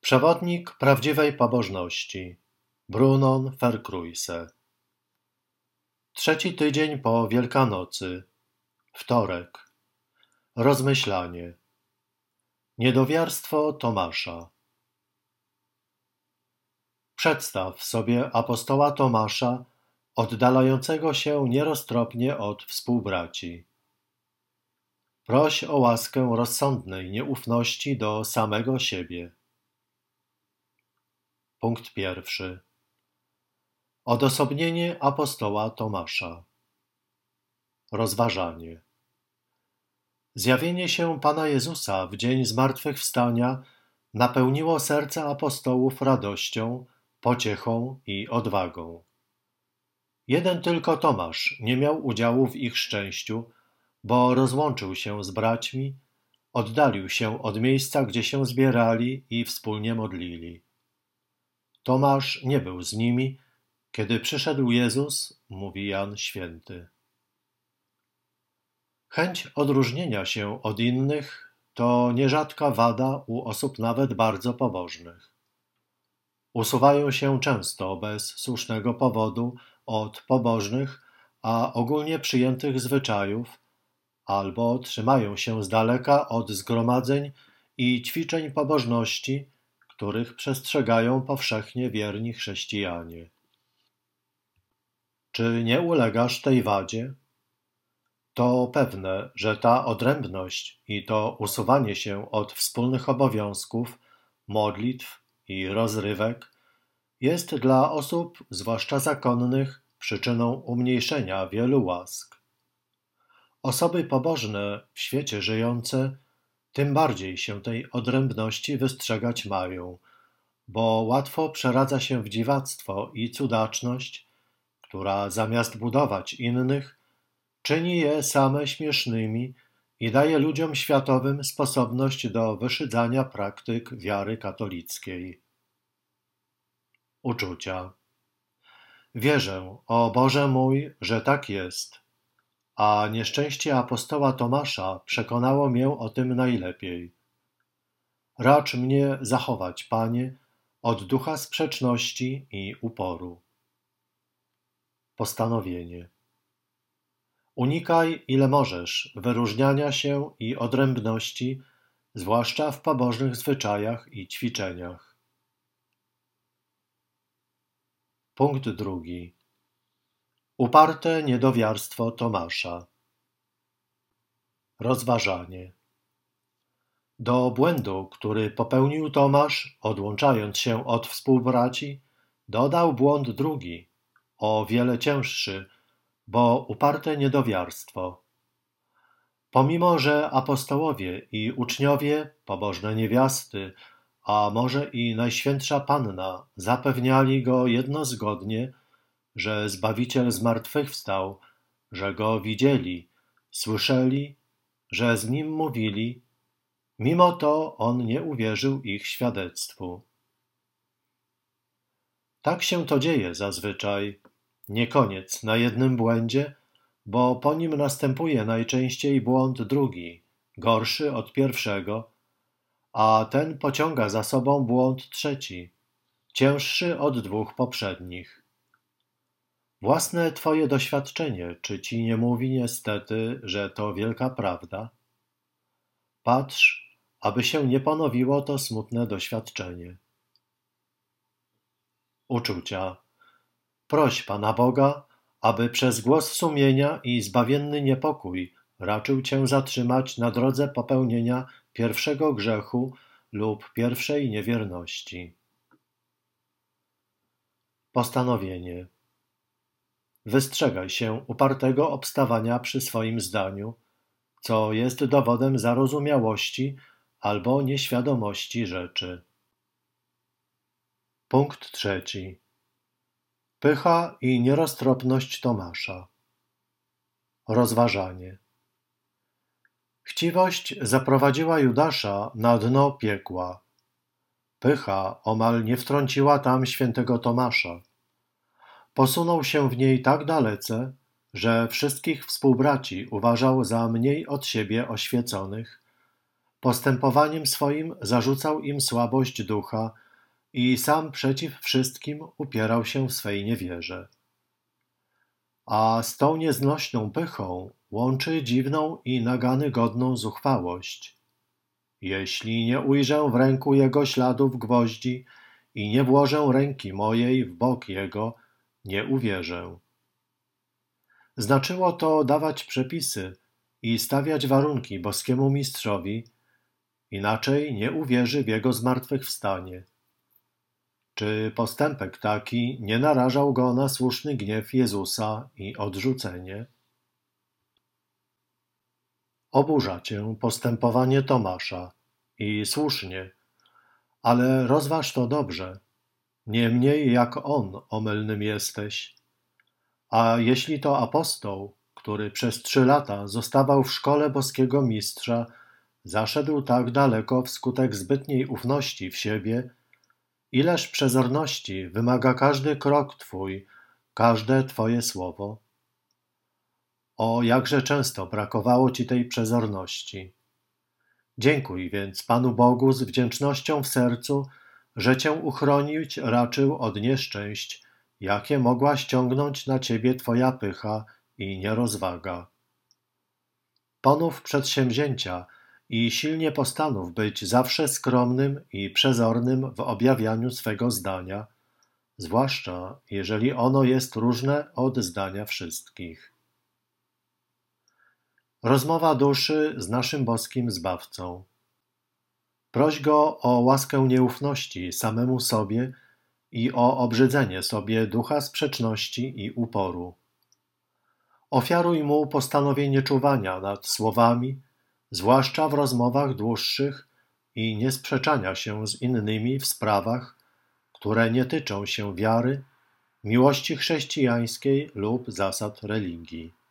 Przewodnik prawdziwej pobożności. Brunon Verkruijse. Trzeci tydzień po Wielkanocy. Wtorek. Rozmyślanie. Niedowiarstwo Tomasza. Przedstaw sobie apostoła Tomasza, oddalającego się nieroztropnie od współbraci. Proś o łaskę rozsądnej nieufności do samego siebie. Punkt pierwszy. Odosobnienie apostoła Tomasza. Rozważanie. Zjawienie się Pana Jezusa w dzień zmartwychwstania napełniło serca apostołów radością, pociechą i odwagą. Jeden tylko Tomasz nie miał udziału w ich szczęściu, bo rozłączył się z braćmi, oddalił się od miejsca, gdzie się zbierali i wspólnie modlili. Tomasz nie był z nimi, kiedy przyszedł Jezus, mówi Jan Święty. Chęć odróżnienia się od innych to nierzadka wada u osób nawet bardzo pobożnych. Usuwają się często bez słusznego powodu od pobożnych, a ogólnie przyjętych zwyczajów, albo trzymają się z daleka od zgromadzeń i ćwiczeń pobożności, których przestrzegają powszechnie wierni chrześcijanie. Czy nie ulegasz tej wadzie? To pewne, że ta odrębność i to usuwanie się od wspólnych obowiązków, modlitw i rozrywek jest dla osób, zwłaszcza zakonnych, przyczyną umniejszenia wielu łask. Osoby pobożne w świecie żyjące tym bardziej się tej odrębności wystrzegać mają, bo łatwo przeradza się w dziwactwo i cudaczność, która zamiast budować innych, czyni je same śmiesznymi i daje ludziom światowym sposobność do wyszydzania praktyk wiary katolickiej. Uczucia. Wierzę, o Boże mój, że tak jest, a nieszczęście apostoła Tomasza przekonało mię o tym najlepiej. Racz mnie zachować, Panie, od ducha sprzeczności i uporu. Postanowienie. Unikaj, ile możesz, wyróżniania się i odrębności, zwłaszcza w pobożnych zwyczajach i ćwiczeniach. Punkt drugi. Uparte niedowiarstwo Tomasza. Rozważanie. Do błędu, który popełnił Tomasz, odłączając się od współbraci, dodał błąd drugi, o wiele cięższy, bo uparte niedowiarstwo. Pomimo że apostołowie i uczniowie, pobożne niewiasty, a może i Najświętsza Panna zapewniali go jednozgodnie, że Zbawiciel zmartwychwstał, że go widzieli, słyszeli, że z nim mówili, mimo to on nie uwierzył ich świadectwu. Tak się to dzieje zazwyczaj, nie koniec na jednym błędzie, bo po nim następuje najczęściej błąd drugi, gorszy od pierwszego, a ten pociąga za sobą błąd trzeci, cięższy od dwóch poprzednich. Własne twoje doświadczenie, czy ci nie mówi niestety, że to wielka prawda? Patrz, aby się nie ponowiło to smutne doświadczenie. Uczucia. Proś Pana Boga, aby przez głos sumienia i zbawienny niepokój raczył cię zatrzymać na drodze popełnienia pierwszego grzechu lub pierwszej niewierności. Postanowienie. Wystrzegaj się upartego obstawania przy swoim zdaniu, co jest dowodem zarozumiałości albo nieświadomości rzeczy. Punkt trzeci. Pycha i nieroztropność Tomasza. Rozważanie. Chciwość zaprowadziła Judasza na dno piekła. Pycha omal nie wtrąciła tam świętego Tomasza. Posunął się w niej tak dalece, że wszystkich współbraci uważał za mniej od siebie oświeconych, Postępowaniem swoim zarzucał im słabość ducha i sam przeciw wszystkim upierał się w swej niewierze. A z tą nieznośną pychą łączy dziwną i nagany godną zuchwałość. Jeśli nie ujrzę w ręku jego śladów gwoździ i nie włożę ręki mojej w bok jego, nie uwierzę. Znaczyło to dawać przepisy i stawiać warunki boskiemu mistrzowi, inaczej nie uwierzy w jego zmartwychwstanie. Czy postępek taki nie narażał go na słuszny gniew Jezusa i odrzucenie? Oburza cię postępowanie Tomasza i słusznie, ale rozważ to dobrze. Nie mniej jak on omylnym jesteś. A jeśli to apostoł, który przez 3 lata zostawał w szkole boskiego mistrza, zaszedł tak daleko wskutek zbytniej ufności w siebie, ileż przezorności wymaga każdy krok twój, każde twoje słowo. O, jakże często brakowało ci tej przezorności. Dziękuj więc Panu Bogu z wdzięcznością w sercu, że cię uchronić raczył od nieszczęść, jakie mogła ściągnąć na ciebie twoja pycha i nierozwaga. Ponów przedsięwzięcia i silnie postanów być zawsze skromnym i przezornym w objawianiu swego zdania, zwłaszcza jeżeli ono jest różne od zdania wszystkich. Rozmowa duszy z naszym boskim Zbawcą. Proś Go o łaskę nieufności samemu sobie i o obrzydzenie sobie ducha sprzeczności i uporu. Ofiaruj Mu postanowienie czuwania nad słowami, zwłaszcza w rozmowach dłuższych i niesprzeczania się z innymi w sprawach, które nie tyczą się wiary, miłości chrześcijańskiej lub zasad religii.